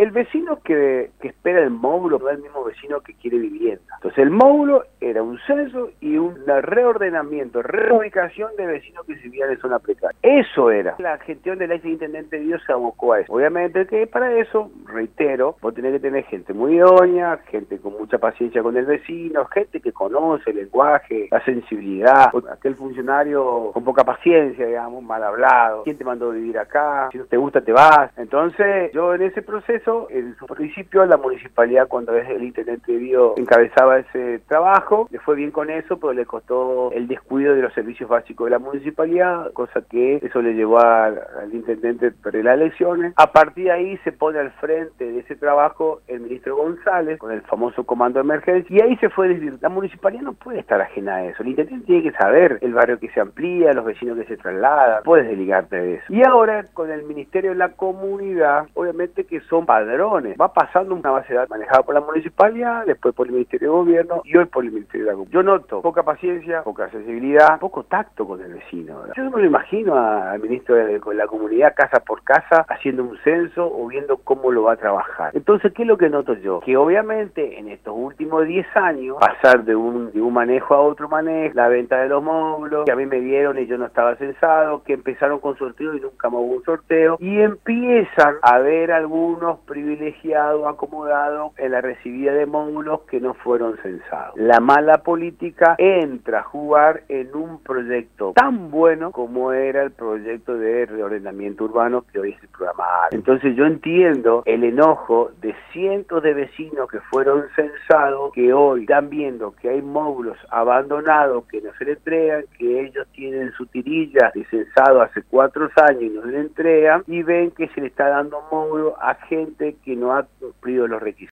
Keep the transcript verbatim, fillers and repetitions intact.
el vecino que, que espera el módulo no es el mismo vecino que quiere vivienda. Entonces el módulo era un censo y un reordenamiento, reubicación de vecinos que vivían en zona precaria. Eso era. La gestión del ex intendente Dios se abocó a eso. Obviamente que para eso, reitero, vos tenés que tener gente muy idónea, gente con mucha paciencia con el vecino, gente que conoce el lenguaje, la sensibilidad. Aquel funcionario con poca paciencia, digamos, mal hablado. ¿Quién te mandó a vivir acá? Si no te gusta, te vas. Entonces, yo en ese proceso, en su principio, la municipalidad, cuando el intendente Dio encabezaba ese trabajo, le fue bien con eso, pero le costó el descuido de los servicios básicos de la municipalidad, cosa que eso le llevó al, al intendente a perder las elecciones. A partir de ahí se pone al frente de ese trabajo el ministro González, con el famoso comando de emergencia, y ahí se fue decir, la municipalidad no puede estar ajena a eso, el intendente tiene que saber el barrio que se amplía, los vecinos que se trasladan, puedes desligarte de eso. Y ahora, con el Ministerio de la Comunidad, obviamente que son padrones, va pasando una base de datos manejada por la municipalidad, después por el Ministerio de Gobierno y hoy por el Ministerio de la Comunidad. Yo noto poca paciencia, poca sensibilidad, poco tacto con el vecino, ¿verdad? Yo no me lo imagino al ministro de la Comunidad casa por casa haciendo un censo o viendo cómo lo va a trabajar. Entonces, ¿qué es lo que noto yo? Que obviamente en estos últimos diez años, pasar de un, de un manejo a otro manejo, la venta de los módulos, que a mí me dieron y yo no estaba censado, que empezaron con sorteo y nunca más hubo un sorteo, y empiezan a haber algunos privilegiados, acomodados en la recibida de módulos que no fueron censados. La mala política entra a jugar en un proyecto tan bueno como era el proyecto de reordenamiento urbano que hoy es el programa A R E. Entonces yo entiendo el enojo de cientos de vecinos que fueron censados, que hoy están viendo que hay módulos abandonados que no se le entregan, que ellos tienen su tirilla de censado hace cuatro años y no se le entregan, y ven que se le está dando módulo a gente que no ha cumplido los requisitos.